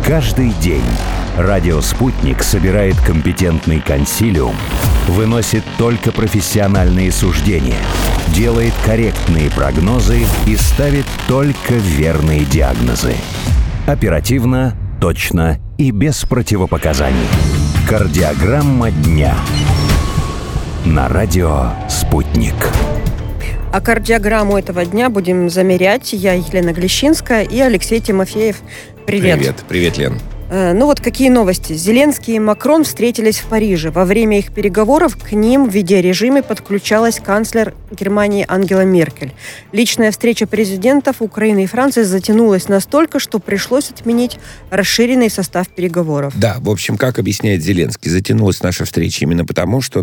Каждый день радио «Спутник» собирает компетентный консилиум, выносит только профессиональные суждения, делает корректные прогнозы и ставит только верные диагнозы. Оперативно, точно и без противопоказаний. Кардиограмма дня. На радио «Спутник». А кардиограмму этого дня будем замерять. Я Елена Глещинская и Алексей Тимофеев. Привет. Привет, Лен. Ну вот какие новости. Зеленский и Макрон встретились в Париже. Во время их переговоров к ним в видеорежиме подключалась канцлер Германии Ангела Меркель. Личная встреча президентов Украины и Франции затянулась настолько, что пришлось отменить расширенный состав переговоров. Да, в общем, как объясняет Зеленский, затянулась наша встреча именно потому, что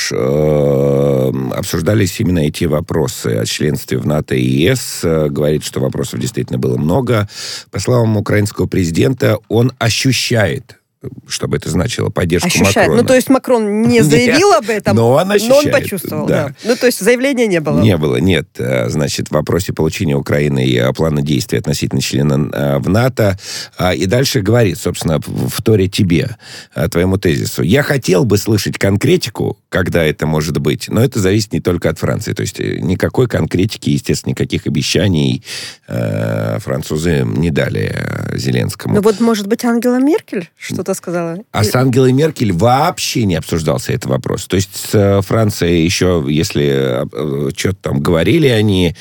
обсуждались именно эти вопросы о членстве в НАТО и ЕС. Говорит, что вопросов действительно было много. По словам украинского президента, он ощущает, чтобы это значило, поддержку Макрона. Ну, то есть Макрон не заявил об этом, но он почувствовал. Да. Ну, то есть заявления не было. Не было, нет. Значит, в вопросе получения Украины плана действий относительно члена в НАТО. И дальше говорит, собственно, вторя тебе, твоему тезису. Я хотел бы слышать конкретику, когда это может быть, но это зависит не только от Франции. То есть никакой конкретики, естественно, никаких обещаний французы не дали Зеленскому. Ну вот, может быть, Ангела Меркель что-то сказала? А с Ангелой Меркель вообще не обсуждался этот вопрос. То есть с Францией еще, если что-то там говорили они,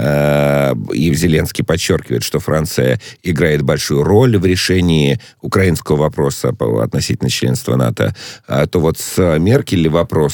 и Зеленский подчеркивает, что Франция играет большую роль в решении украинского вопроса относительно членства НАТО, то вот с Меркель вопрос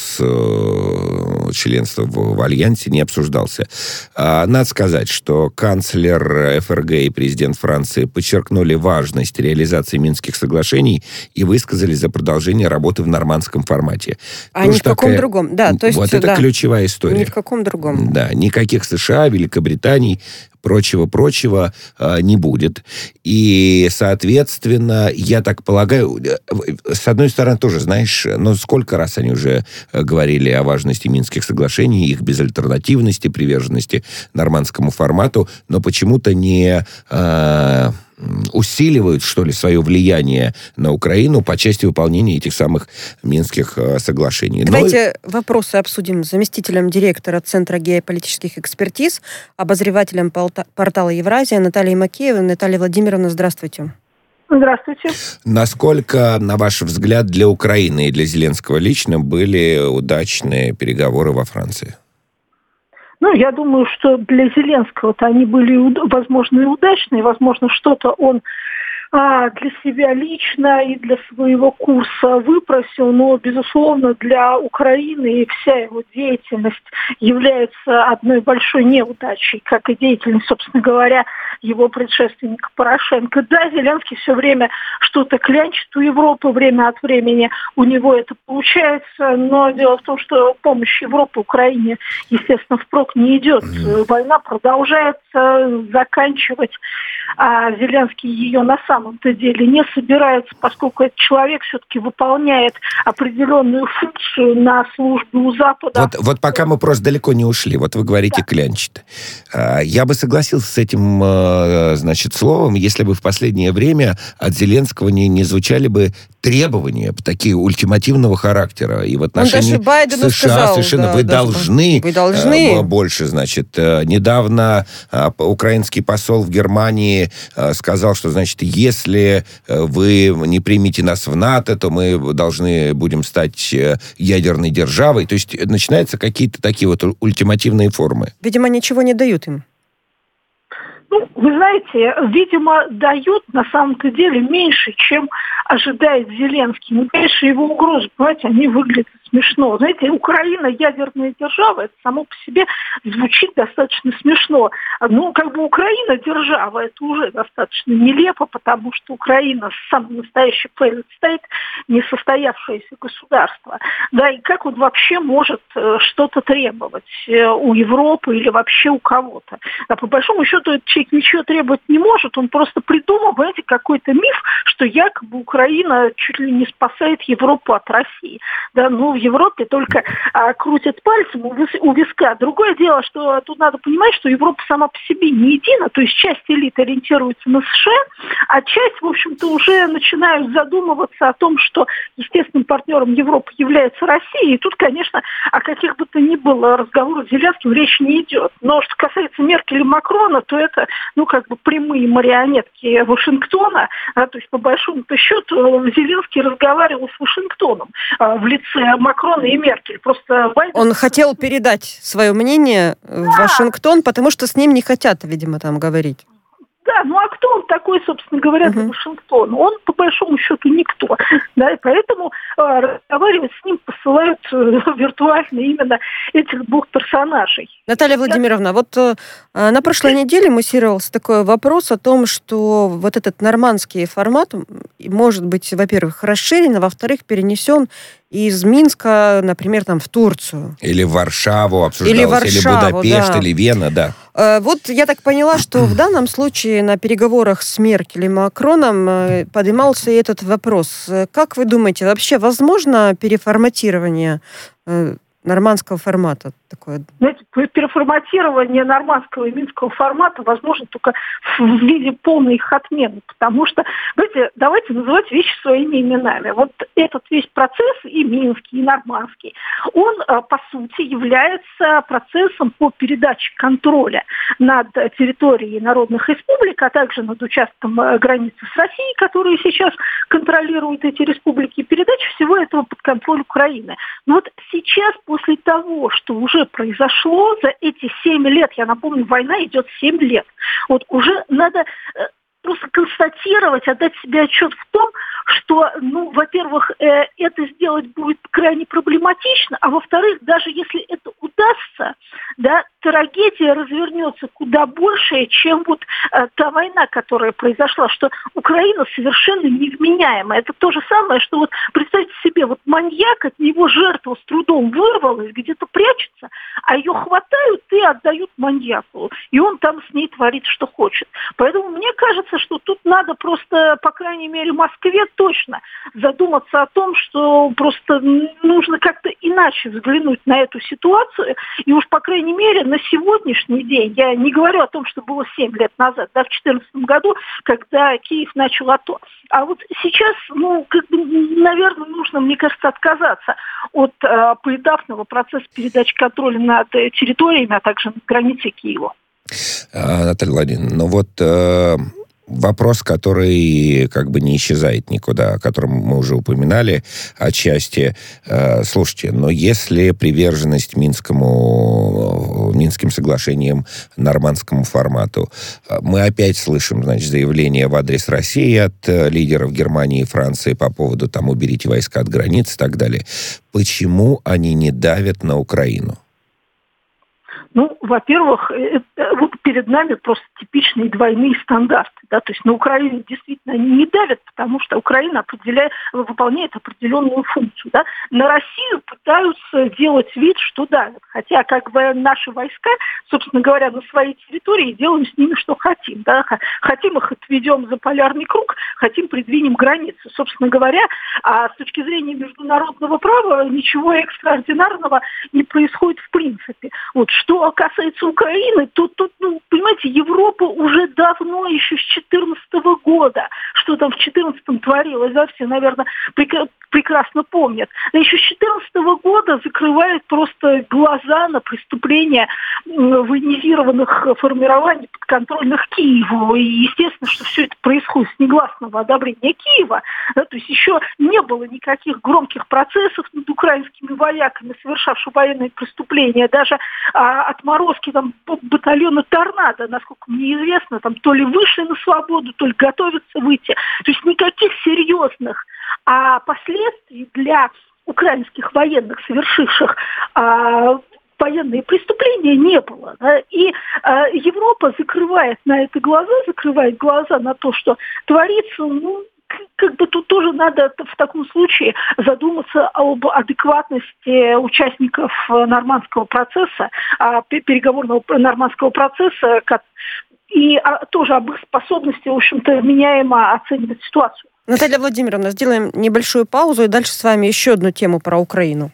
членства в Альянсе не обсуждался. Надо сказать, что канцлер ФРГ и президент Франции подчеркнули важность реализации Минских соглашений и высказали за продолжение работы в нормандском формате. А ни в каком другом. Да, то есть, вот это ключевая история. Ни в каком другом. Да, никаких США, Великобритании, прочего не будет. И, соответственно, я так полагаю, с одной стороны, тоже, знаешь, сколько раз они уже говорили о важности Минских соглашений, их безальтернативности, приверженности нормандскому формату, но почему-то не усиливают, что ли, свое влияние на Украину по части выполнения этих самых Минских соглашений. Давайте вопросы обсудим с заместителем директора Центра геополитических экспертиз, обозревателем портала «Евразия» Натальей Макеевой. Наталья Владимировна, здравствуйте. Здравствуйте. Насколько, на ваш взгляд, для Украины и для Зеленского лично были удачные переговоры во Франции? Ну, я думаю, что для Зеленского-то они были, возможно, и удачные, возможно, что-то он для себя лично и для своего курса выпросил, но, безусловно, для Украины и вся его деятельность является одной большой неудачей, как и деятельность, собственно говоря, его предшественника Порошенко. Да, Зеленский все время что-то клянчит у Европы, время от времени у него это получается, но дело в том, что помощь Европы Украине, естественно, впрок не идет. Война продолжается, заканчивать, а Зеленский ее на самом-то деле не собирается, поскольку этот человек все-таки выполняет определенную функцию на службе у Запада. Вот пока мы просто далеко не ушли, вот вы говорите «клянчит». Я бы согласился с этим, значит, словом, если бы в последнее время от Зеленского не звучали бы требования такие ультимативного характера. И в отношении США сказал, совершенно да, вы должны больше, значит. Недавно украинский посол в Германии сказал, что, значит, если вы не примете нас в НАТО, то мы будем стать ядерной державой. То есть начинаются какие-то такие вот ультимативные формы. Видимо, ничего не дают им. Ну, вы знаете, видимо, дают на самом-то деле меньше, чем ожидает Зеленский. Ну, конечно, его угрозы, понимаете, они выглядят смешно. Знаете, Украина ядерная держава, это само по себе звучит достаточно смешно. Ну, как бы Украина держава, это уже достаточно нелепо, потому что Украина самый настоящий failed state, несостоявшееся государство. Да, и как он вообще может что-то требовать у Европы или вообще у кого-то? А по большому счету этот человек ничего требовать не может, он просто придумал, понимаете, какой-то миф, что якобы Украина чуть ли не спасает Европу от России. Да, ну, в Европе только крутят пальцем у виска. Другое дело, что тут надо понимать, что Европа сама по себе не едина, то есть часть элит ориентируется на США, А часть, в общем-то, уже начинают задумываться о том, что естественным партнером Европы является Россия. И тут, конечно, о каких бы то ни было разговорах с Зеленским речь не идет. Но что касается Меркель и Макрона, то это, прямые марионетки Вашингтона. То есть, по большому-то счету, Зеленский разговаривал с Вашингтоном в лице Макрона и Меркель. Просто Он хотел передать свое мнение в Вашингтон, потому что с ним не хотят, видимо, там говорить. Да, а кто он такой, собственно говоря, для Вашингтона? Он, по большому счету, никто. Да, и поэтому разговаривать с ним посылают виртуально именно этих двух персонажей. Наталья Владимировна, на прошлой неделе муссировался такой вопрос о том, что вот этот нормандский формат может быть, во-первых, расширен, а во-вторых, перенесен из Минска, например, в Турцию. Или в Варшаву обсуждалось, или Будапешт, или Вена, да. Я так поняла, что в данном случае на переговорах с Меркель и Макроном поднимался и этот вопрос. Как вы думаете, вообще возможно переформатирование нормандского формата такое? Знаете, переформатирование нормандского и минского формата возможно только в виде полной их отмены, потому что, давайте называть вещи своими именами. Вот этот весь процесс, и минский, и нормандский, он, по сути, является процессом по передаче контроля над территорией народных республик, а также над участком границы с Россией, которые сейчас контролируют эти республики, и передача всего этого под контроль Украины. Но сейчас, после того, что уже произошло за эти 7 лет, я напомню, война идет 7 лет, уже надо просто констатировать, отдать себе отчет в том, что, во-первых, это сделать будет крайне проблематично, а во-вторых, даже если это удастся, трагедия развернется куда больше, чем та война, которая произошла, что Украина совершенно невменяема. Это то же самое, что представьте себе, маньяк, от него жертва с трудом вырвалась, где-то прячется, а ее хватают и отдают маньяку. И он там с ней творит, что хочет. Поэтому мне кажется, что тут надо просто, по крайней мере, Москве точно задуматься о том, что просто нужно как-то иначе взглянуть на эту ситуацию. И уж, по крайней мере, на сегодняшний день, я не говорю о том, что было 7 лет назад, в 2014 году, когда Киев начал АТО. А сейчас, наверное, нужно, мне кажется, отказаться от поэтапного процесса передачи контроля над территориями, а также над границей Киева. Наталья Владимировна, вопрос, который не исчезает никуда, о котором мы уже упоминали отчасти. Слушайте, но если приверженность Минским соглашениям, нормандскому формату, мы опять слышим, заявления в адрес России от лидеров Германии и Франции по поводу уберите войска от границ и так далее. Почему они не давят на Украину? Во-первых, перед нами просто типичные двойные стандарты. То есть на Украине действительно они не давят, потому что Украина выполняет определенную функцию. На Россию пытаются делать вид, что давят. Хотя наши войска, собственно говоря, на своей территории делаем с ними, что хотим. Хотим их отведем за полярный круг, хотим придвинем границы. Собственно говоря, с точки зрения международного права ничего экстраординарного не происходит в принципе. Что касается Украины, то тут, понимаете, Европа уже давно, еще с 2014 года, что там в 2014 творилось, все, наверное, прекрасно помнят. Еще с 2014 года закрывает просто глаза на преступления военизированных формирований подконтрольных Киеву. И естественно, что все это происходит с негласного одобрения Киева. То есть еще не было никаких громких процессов над украинскими вояками, совершавшими военные преступления. Даже отморозки батальона «Торнадо», насколько мне известно, то ли вышли на свободу, то ли готовятся выйти. То есть никаких серьезных последствий для украинских военных, совершивших военные преступления, не было. И Европа закрывает глаза на то, что творится. Тут тоже надо в таком случае задуматься об адекватности участников нормандского процесса, переговорного нормандского процесса, и тоже об их способности, в общем-то, меняемо оценивать ситуацию. Наталья Владимировна, сделаем небольшую паузу и дальше с вами еще одну тему про Украину.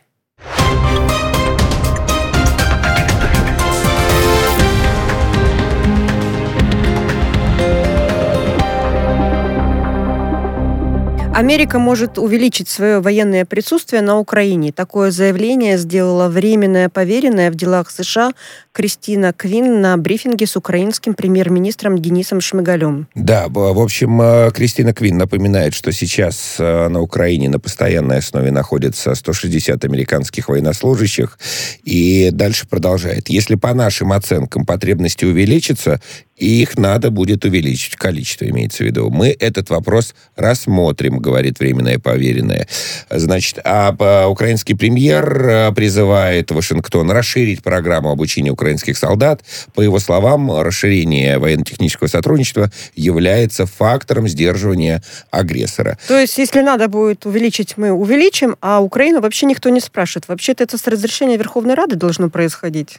Америка может увеличить свое военное присутствие на Украине. Такое заявление сделала временная поверенная в делах США Кристина Квин на брифинге с украинским премьер-министром Денисом Шмыгалем. Да, в общем, Кристина Квин напоминает, что сейчас на Украине на постоянной основе находится 160 американских военнослужащих, и дальше продолжает. Если по нашим оценкам потребности увеличатся, их надо будет увеличить, количество имеется в виду. Мы этот вопрос рассмотрим, говорит временная поверенная. Значит, украинский премьер призывает Вашингтон расширить программу обучения украинских солдат. По его словам, расширение военно-технического сотрудничества является фактором сдерживания агрессора. То есть, если надо будет увеличить, мы увеличим, а Украину вообще никто не спрашивает. Вообще-то это с разрешения Верховной Рады должно происходить.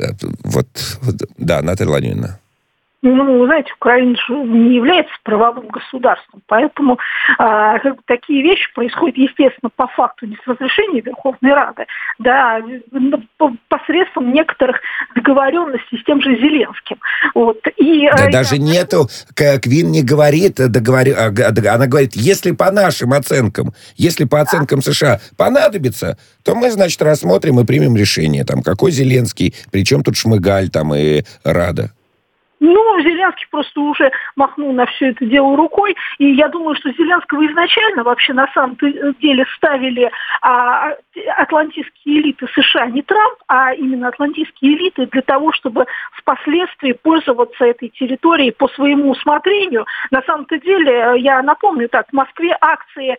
Да, Наталья Владимировна. Ну, знаете, Украина же не является правовым государством, поэтому такие вещи происходят, естественно, по факту не с разрешения Верховной Рады, да, посредством некоторых договоренностей с тем же Зеленским. Вот. Даже нету, Квин не говорит, она говорит, если по нашим оценкам, если по оценкам США понадобится, то мы, значит, рассмотрим и примем решение, там, какой Зеленский, причем тут Шмыгаль, там, и Рада. Ну, Зеленский просто уже махнул на все это дело рукой, и я думаю, что Зеленского изначально вообще на самом деле ставили атлантистские элиты США, не Трамп, а именно атлантистские элиты для того, чтобы впоследствии пользоваться этой территорией по своему усмотрению. На самом-то деле, я напомню, так, в Москве акции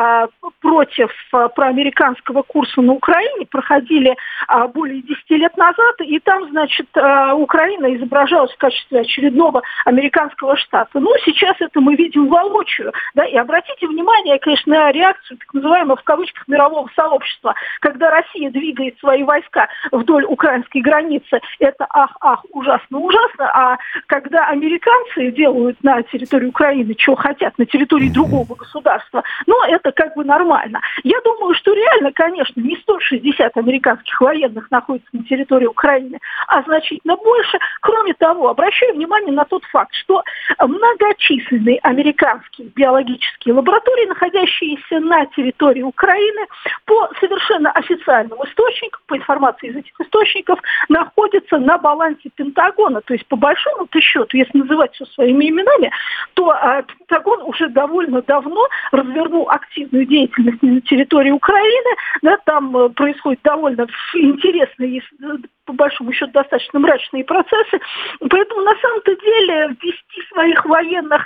против проамериканского курса на Украине проходили более 10 лет назад, и там, значит, Украина изображалась в качестве очередного американского штата. Ну, сейчас это мы видим воочию, да, и обратите внимание, конечно, на реакцию, так называемого, в кавычках, мирового сообщества, когда Россия двигает свои войска вдоль украинской границы, это ах, ужасно, а когда американцы делают на территории Украины, что хотят, на территории другого государства, ну, это как бы нормально. Я думаю, что реально, конечно, не 160 американских военных находятся на территории Украины, а значительно больше. Кроме того, обращаю внимание на тот факт, что многочисленные американские биологические лаборатории, находящиеся на территории Украины, по совершенно официальным источникам, по информации из этих источников, находятся на балансе Пентагона. То есть, по большому-то счету, если называть все своими именами, то Пентагон уже довольно давно развернул активную деятельность на территории Украины. Да, там происходят довольно интересные, по большому счету, достаточно мрачные процессы. Поэтому, на самом-то деле, ввести своих военных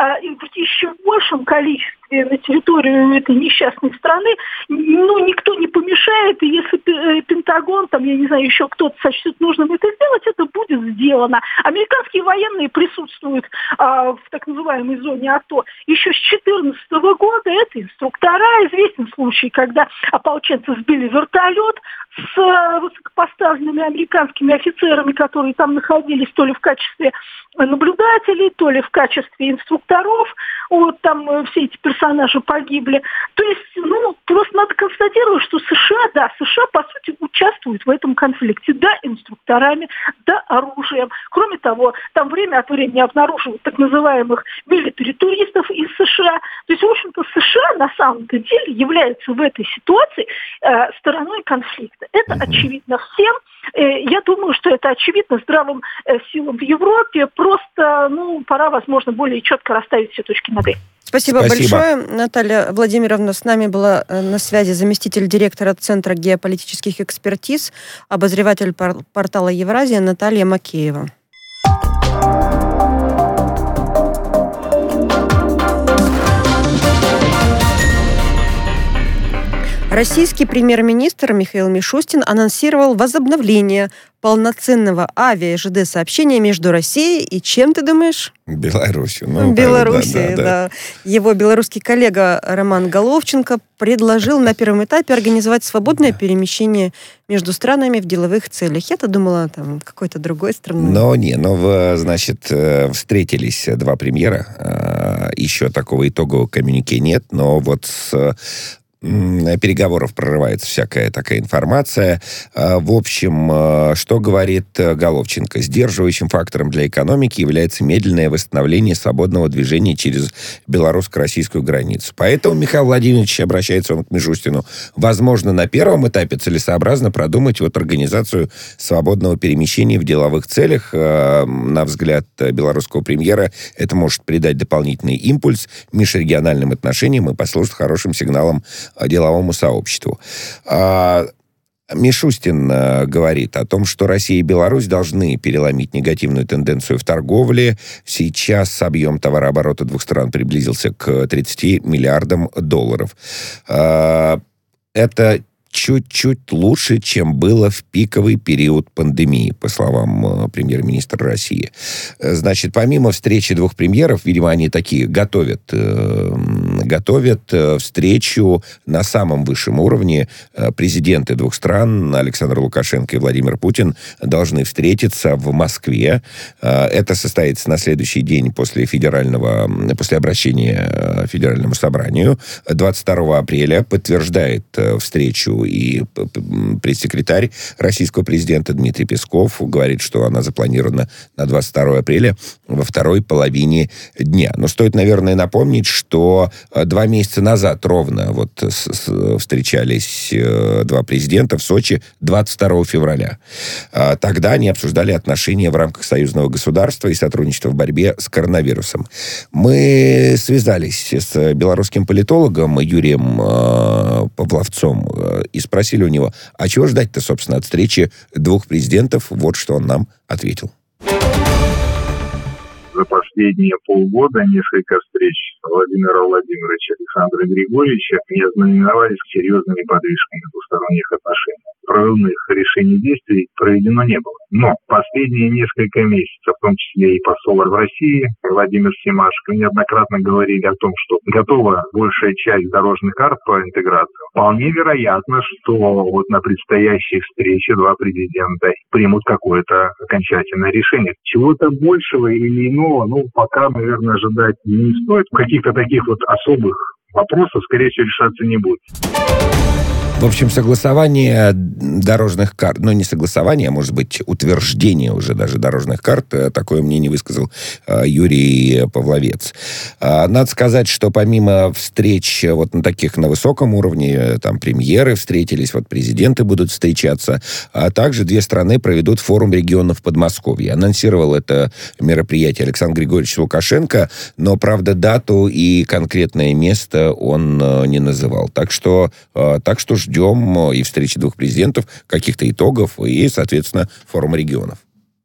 в еще большем количестве на территорию этой несчастной страны, ну, никто не помешает. И если Пентагон, там, я не знаю, еще кто-то сочтет нужным это сделать, это будет сделано. Американские военные присутствуют в так называемой зоне АТО еще с 2014 года. Это инструктора. Известен случай, когда ополченцы сбили вертолет с высокопоставленными американскими офицерами, которые там находились то ли в качестве наблюдателей, то ли в качестве инструкторов. Вот там все эти персонажи погибли. То есть, ну, просто надо констатировать, что США, по сути, участвуют в этом конфликте. Да, инструкторами, да, оружием. Кроме того, там время от времени обнаруживают так называемых милитари-туристов из США. То есть, в общем-то, США на самом-то деле являются в этой ситуации стороной конфликта. Это очевидно всем. Я думаю, что это очевидно здравым силам в Европе. Просто, пора, возможно, более четко расставить все точки над «и». Спасибо большое. Наталья Владимировна, с нами была на связи заместитель директора Центра геополитических экспертиз, обозреватель портала «Евразия» Наталья Макеева. Российский премьер-министр Михаил Мишустин анонсировал возобновление полноценного авиа- и ЖД-сообщения между Россией и чем, ты думаешь? Беларусью. Белоруссией, да. Его белорусский коллега Роман Головченко предложил на первом этапе организовать свободное перемещение между странами в деловых целях. Я-то думала, там, какой-то другой страны. Значит, встретились два премьера. Еще такого итогового коммюнике нет, но вот переговоров прорывается всякая такая информация. В общем, что говорит Головченко? Сдерживающим фактором для экономики является медленное восстановление свободного движения через белорусско-российскую границу. Поэтому Михаил Владимирович, обращается он к Мишустину, возможно, на первом этапе целесообразно продумать организацию свободного перемещения в деловых целях. На взгляд белорусского премьера, это может придать дополнительный импульс межрегиональным отношениям и послужит хорошим сигналом деловому сообществу. Мишустин говорит о том, что Россия и Беларусь должны переломить негативную тенденцию в торговле. Сейчас объем товарооборота двух стран приблизился к 30 миллиардам долларов. Это чуть-чуть лучше, чем было в пиковый период пандемии, по словам премьер-министра России. Значит, помимо встречи двух премьеров, видимо, они такие готовят встречу на самом высшем уровне. Президенты двух стран, Александр Лукашенко и Владимир Путин, должны встретиться в Москве. Это состоится на следующий день после обращения Федеральному собранию. 22 апреля подтверждает встречу и пресс-секретарь российского президента Дмитрий Песков говорит, что она запланирована на 22 апреля во второй половине дня. Но стоит, наверное, напомнить, что 2 месяца назад ровно встречались два президента в Сочи 22 февраля. Тогда они обсуждали отношения в рамках союзного государства и сотрудничества в борьбе с коронавирусом. Мы связались с белорусским политологом Юрием Павловцом и спросили у него, а чего ждать-то, собственно, от встречи двух президентов? Вот что он нам ответил. За последние полгода несколько встреч Владимира Владимировича и Александра Григорьевича не ознаменовались серьезными подвижками двусторонних отношений. Прорывных решений действий проведено не было. Но последние несколько месяцев, в том числе и посол в России Владимир Семашко, неоднократно говорили о том, что готова большая часть дорожных карт по интеграции. Вполне вероятно, что вот на предстоящей встрече два президента примут какое-то окончательное решение. Чего-то большего или иного, пока, наверное, ожидать не стоит. Каких-то таких особых вопросов, скорее всего, решаться не будет. В общем, согласование дорожных карт, не согласование, а может быть утверждение уже даже дорожных карт, такое мнение высказал Юрий Павловец. Надо сказать, что помимо встреч на высоком уровне, там премьеры встретились, президенты будут встречаться, а также две страны проведут форум регионов Подмосковья. Анонсировал это мероприятие Александр Григорьевич Лукашенко, но, правда, дату и конкретное место он не называл. Так что ждем и встречи двух президентов, каких-то итогов и, соответственно, форума регионов.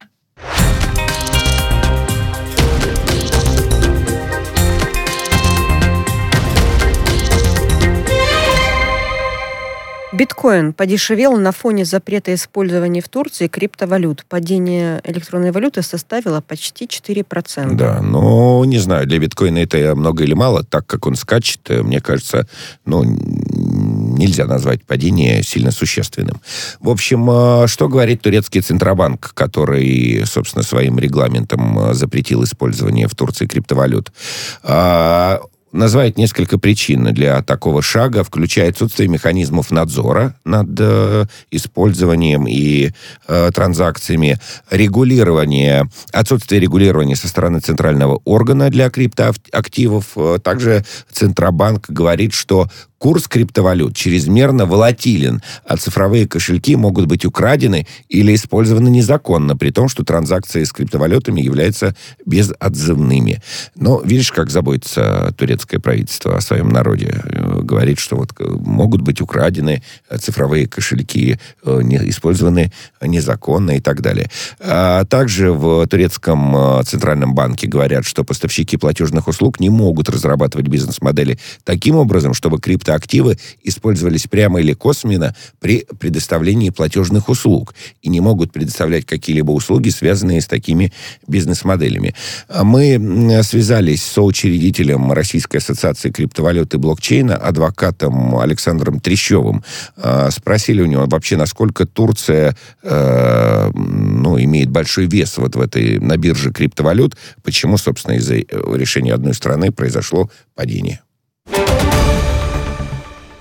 Биткоин подешевел на фоне запрета использования в Турции криптовалют. Падение электронной валюты составило почти 4%. Да, не знаю, для биткоина это много или мало. Так как он скачет, мне кажется, нельзя назвать падение сильно существенным. В общем, что говорит турецкий Центробанк, который, собственно, своим регламентом запретил использование в Турции криптовалют? Называет несколько причин для такого шага, включая отсутствие механизмов надзора над использованием и транзакциями, отсутствие регулирования со стороны центрального органа для криптоактивов. Также Центробанк говорит, что курс криптовалют чрезмерно волатилен, а цифровые кошельки могут быть украдены или использованы незаконно, при том, что транзакции с криптовалютами являются безотзывными. Но видишь, как заботится турецкое правительство о своем народе. Говорит, что могут быть украдены цифровые кошельки, использованы незаконно и так далее. А также в турецком центральном банке говорят, что поставщики платежных услуг не могут разрабатывать бизнес-модели таким образом, чтобы криптоактивы использовались прямо или косвенно при предоставлении платежных услуг и не могут предоставлять какие-либо услуги, связанные с такими бизнес-моделями. Мы связались с соучредителем Российской ассоциации криптовалют и блокчейна, адвокатом Александром Трещевым. Спросили у него вообще, насколько Турция имеет большой вес на бирже криптовалют, почему, собственно, из-за решения одной страны произошло падение.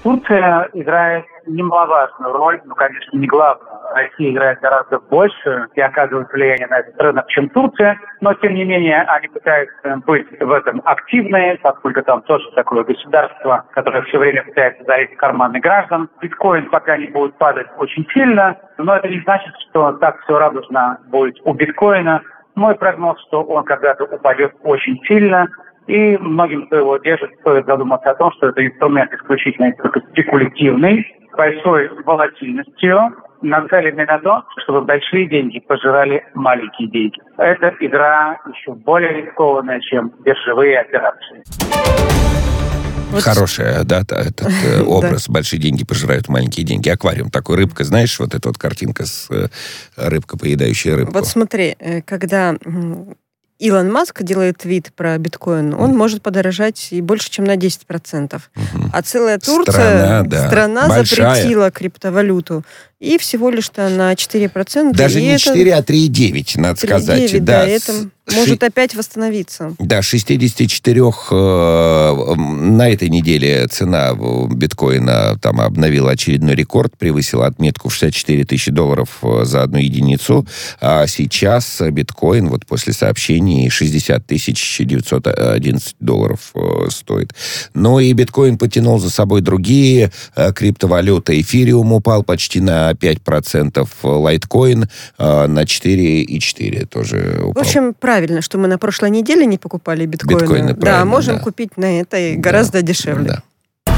Турция играет немаловажную роль, конечно, не главную. Россия играет гораздо больше и оказывает влияние на этот рынок, чем Турция, но, тем не менее, они пытаются быть в этом активные, поскольку там тоже такое государство, которое все время пытается залезть в карманы граждан. Биткоин пока не будет падать очень сильно, но это не значит, что так все радужно будет у биткоина. Мой прогноз, что он когда-то упадет очень сильно, и многим, кто его держит, стоит задуматься о том, что это инструмент исключительно только спекулятивный, с большой волатильностью, нацеленный на то, чтобы большие деньги пожирали маленькие деньги. Эта игра еще более рискованная, чем биржевые операции. Хорошая, да, этот образ. Большие деньги пожирают маленькие деньги. Аквариум такой, рыбка, знаешь, вот эта вот картинка с рыбкой, поедающей рыбку. Вот смотри, когда Илон Маск делает твит про биткоин, он может подорожать и больше, чем на 10%. А целая Турция, страна запретила криптовалюту. И всего лишь-то на 4%. Даже не 4, а 3,9, надо сказать. 3,9, да, это может опять восстановиться. Да, 64 на этой неделе цена биткоина там обновила очередной рекорд, превысила отметку в $64 тысячи за одну единицу. А сейчас биткоин, вот после сообщений, $60 911 стоит. Но и биткоин потянул за собой другие криптовалюты. Эфириум упал почти на 5%, лайткоин на 4,4 тоже упал. В общем, правильно, что мы на прошлой неделе не покупали биткоины. Да, можем купить на этой гораздо дешевле. Да.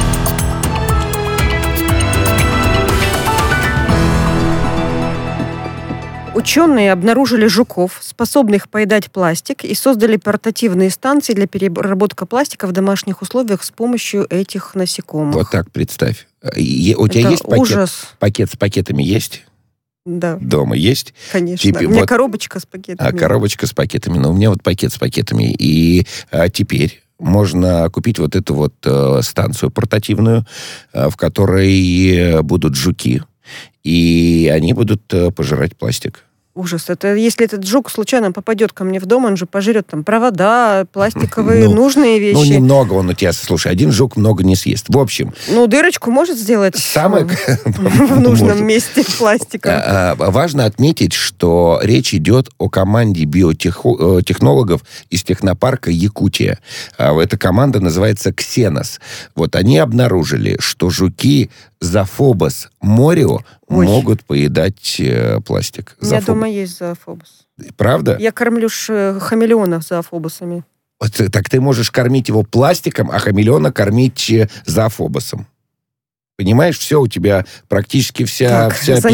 Ученые обнаружили жуков, способных поедать пластик, и создали портативные станции для переработки пластика в домашних условиях с помощью этих насекомых. Вот так представь. У тебя есть пакет с пакетами есть? Да. Дома есть? Конечно. У меня коробочка с пакетами. Коробочка с пакетами. Но у меня вот пакет с пакетами. И теперь можно купить вот эту вот станцию портативную, в которой будут жуки. И они будут пожирать пластик. Ужас. Это если этот жук случайно попадет ко мне в дом, он же пожрет там провода, пластиковые, нужные вещи. Ну, немного он у тебя, слушай, один жук много не съест. В общем... Ну, дырочку может сделать в нужном месте пластика. Важно отметить, что речь идет о команде биотехнологов из технопарка Якутия. Эта команда называется Ксенос. Вот они обнаружили, что жуки Зоофобос морио могут поедать пластик. У меня дома есть зоофобос. Правда? Я кормлю хамелеонов зоофобосами. Так ты можешь кормить его пластиком, а хамелеона кормить зоофобосом. Понимаешь, все у тебя практически вся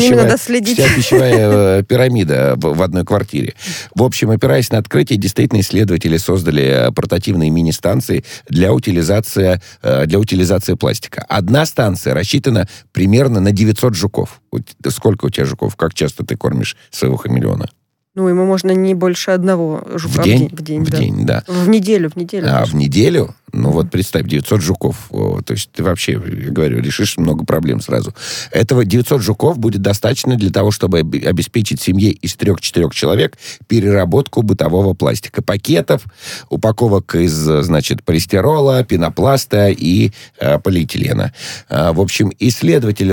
пищевая пирамида в одной квартире. В общем, опираясь на открытие, действительно исследователи создали портативные мини-станции для утилизации пластика. Одна станция рассчитана примерно на 900 жуков. Сколько у тебя жуков? Как часто ты кормишь своего хамелеона? Ну, ему можно не больше одного жука в день. Да. В неделю. В неделю? Ну, вот представь, 900 жуков. То есть ты вообще, я говорю, решишь много проблем сразу. Этого 900 жуков будет достаточно для того, чтобы обеспечить семье из 3-4 человек переработку бытового пластика. Пакетов, упаковок из, значит, полистирола, пенопласта и полиэтилена. В общем, исследователи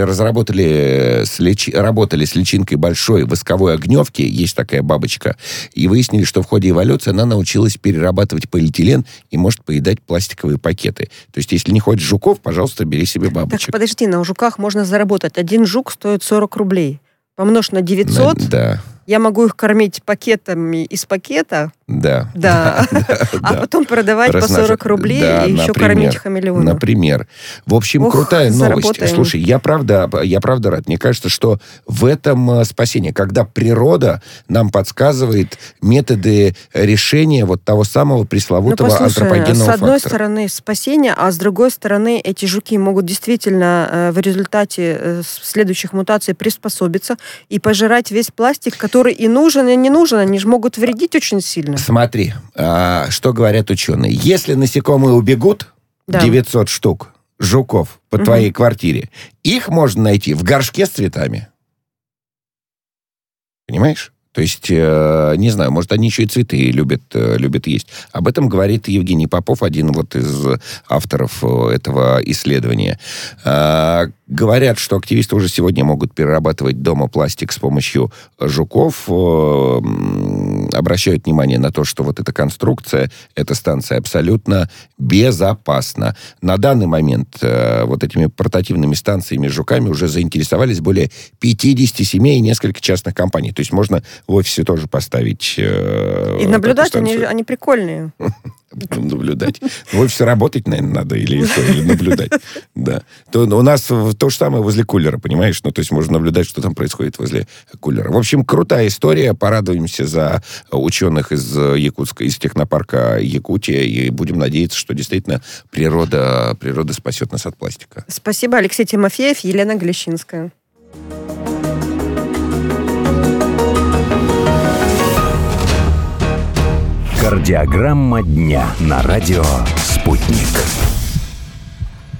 работали с личинкой большой восковой огневки, есть такая бабочка, и выяснили, что в ходе эволюции она научилась перерабатывать полиэтилен и может поедать пластиковые пакеты. То есть, если не хочешь жуков, пожалуйста, бери себе бабочек. Так, подожди, на жуках можно заработать. Один жук стоит 40 рублей. Помножь на 900, я могу их кормить пакетами из пакета. Да. А потом продавать по 40 рублей и еще кормить хамелеонов. Например. В общем, крутая новость. Слушай, я правда рад. Мне кажется, что в этом спасение, когда природа нам подсказывает методы решения вот того самого пресловутого антропогенного фактора. С одной стороны спасение, а с другой стороны эти жуки могут действительно в результате следующих мутаций приспособиться и пожирать весь пластик, который и нужен, и не нужен. Они же могут вредить очень сильно. Смотри, что говорят ученые. Если насекомые убегут, 900 штук жуков по твоей квартире, их можно найти в горшке с цветами. Понимаешь? То есть, не знаю, может, они еще и цветы любят есть. Об этом говорит Евгений Попов, один вот из авторов этого исследования. Говорят, что активисты уже сегодня могут перерабатывать дома пластик с помощью жуков. Обращают внимание на то, что вот эта конструкция, эта станция абсолютно безопасна. На данный момент вот этими портативными станциями с жуками уже заинтересовались более 50 семей и несколько частных компаний. То есть можно в офисе тоже поставить... И наблюдать, они прикольные. Потом наблюдать. В офисе работать, наверное, надо или наблюдать. Да. У нас то же самое возле кулера, понимаешь? Ну, то есть можно наблюдать, что там происходит возле кулера. В общем, крутая история. Порадуемся за ученых из Якутска, из технопарка Якутия, и будем надеяться, что действительно природа спасет нас от пластика. Спасибо. Алексей Тимофеев, Елена Глещинская. Кардиограмма дня на радио «Спутник».